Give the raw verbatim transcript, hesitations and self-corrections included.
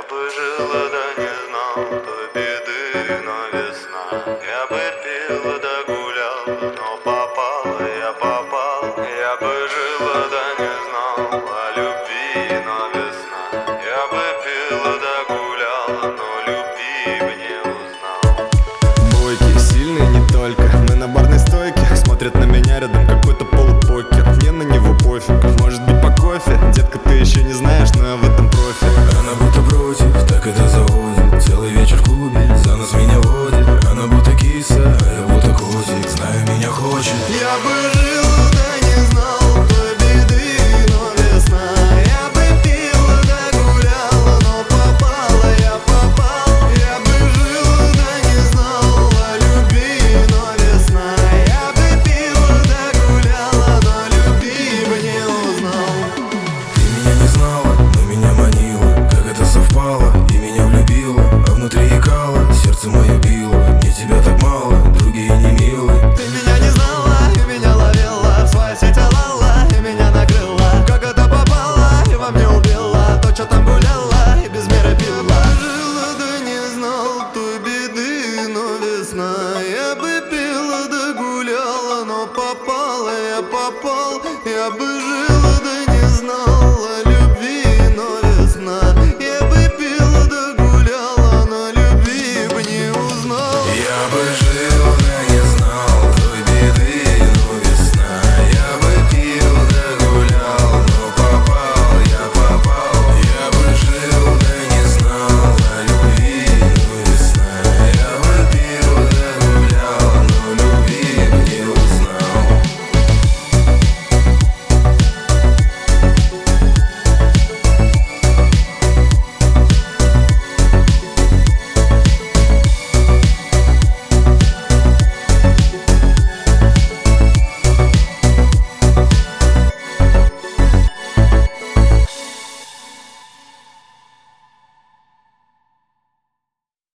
бы жила, да не знал той беды, но весна. Я бы пила, да гулял, но попала, я попал. Я бы жила, да не знал о любви, но весна. Я бы пила, да гуляла, но любви бы не узнал. Бойкий, сильный не только. Мы на барной стойке, смотрят на меня рядом какой-то полупокер. Мне на него пофиг, может быть по кофе. Детка, ты еще не знаешь, но я в этом профи. Она будто против, так это заводит. Целый вечер в клубе, за нас меня водит. Она будто киса, а я будто котик. Знаю, меня хочет. Я бы жил, да не знал той беды, но весна. Я бы пил, да гулял, но попала, я попал. Я бы жил, да не знал о любви, но весна. Я бы пил, да гулял, но любви бы не узнал. Ты меня не знала, но меня манила. Как это совпало, и меня влюбила. А внутри икало, сердце мое било. Мне тебя так мало, другие не милы. Ты меня не знала и меня ловила, в своей сети лала и меня накрыла. Как это попало и во мне убила то, что там гуляла и без меры пила. Жила, да не знал той беды, но весна. Я бы пила, да гуляла, но попала, я попал. Я бы